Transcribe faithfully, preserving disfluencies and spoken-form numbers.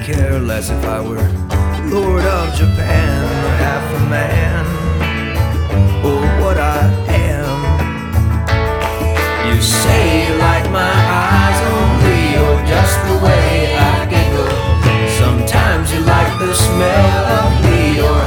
care less if I were Lord of Japan.